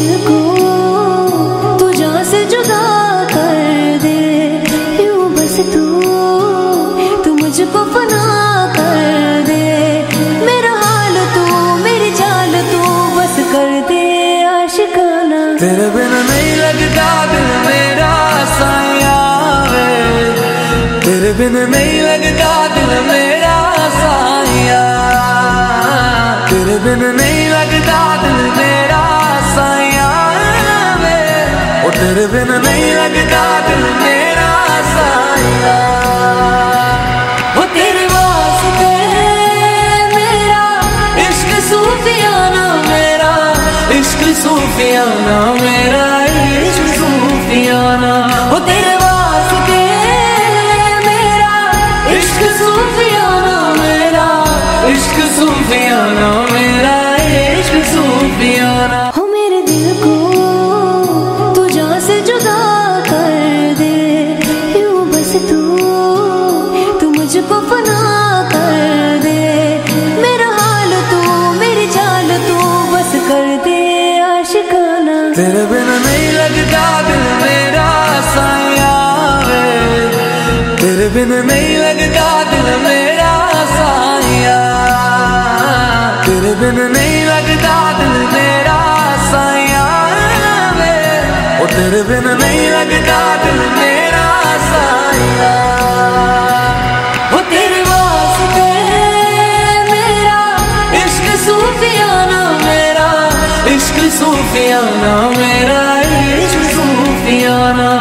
दिल को तू जान से जुदा कर दे, यूं बस तू मुझको फना कर दे। मेरा हाल तू, मेरी चाल तू बस कर दे आशिकाना। तेरे बिन नहीं लगता दिल मेरा साया वे, तेरे बिन नहीं लगता दिल मेरा साया, तेरे बिन नहीं लगता दिल मेरा साया वे, ओ तेरे बिन नहीं लगता दिल मेरा साया। वो तेरे वास्ते मेरा इश्क सूफियाना, मेरा इश्क सूफियाना, मेरा इश्क सूफियाना। वो तेरे वास्ते मेरा इश्क सूफियाना, मेरा इश्क सूफियाना, मेरा इश्क सूफियाना। हो मेरे दिल को तू जान से जुदा कर दे, यूं बस तू मुझको फना कर दे। मेरा हाल तू, मेरी चाल तू बस कर दे आशिकाना। तेरे बिन नहीं लगता दिल मेरा साया वे, तेरे बिन नहीं लगता दिल मेरा साया, तेरे बिन नहीं लगता दिल मेरा साया वे, ओ तेरे बिन नहीं लगता दिल मेरा साया। वो तेरे वास्ते मेरा इश्क सूफियाना, मेरा इश्क सूफियाना, मेरा इश्क सूफियाना।